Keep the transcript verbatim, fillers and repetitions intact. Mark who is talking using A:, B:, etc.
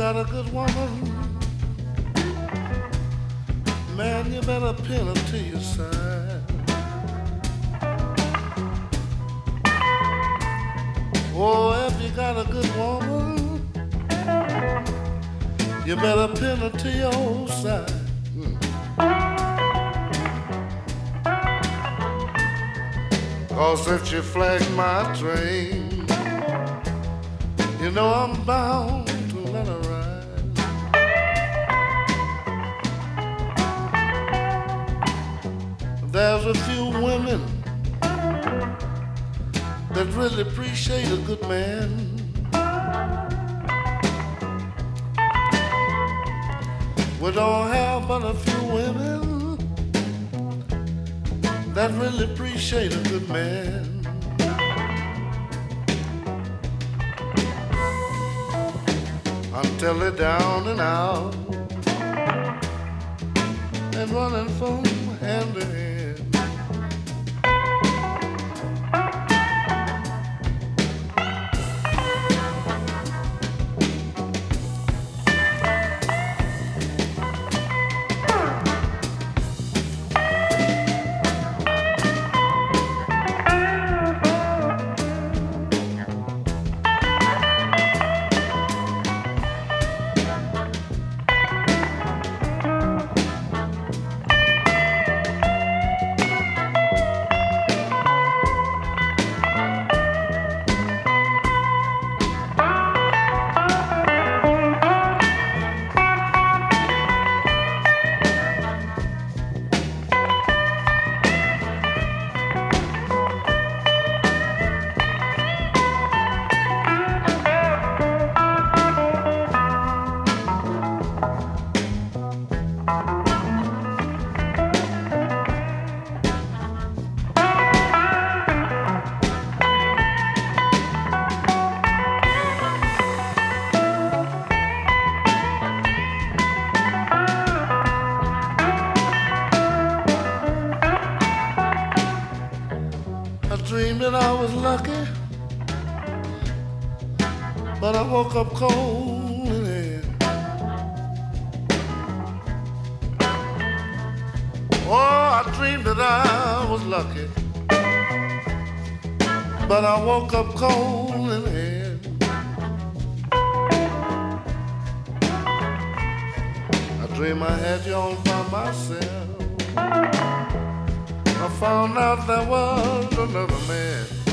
A: got a good woman, man, you better pin her to your side. Oh, if you got a good woman, you better pin her to your side. Mm. 'Cause if you flag my train, you know I'm bound to let her ride. There's a few women that really appreciate a good man. We don't have but a few women that really appreciate a good man. Until they're down and out and running from hand to hand. I dreamed that I was lucky, but I woke up cold in the head. Oh, I dreamed that I was lucky, but I woke up cold in the head. I dreamed I had you all by myself. I found out there was another man.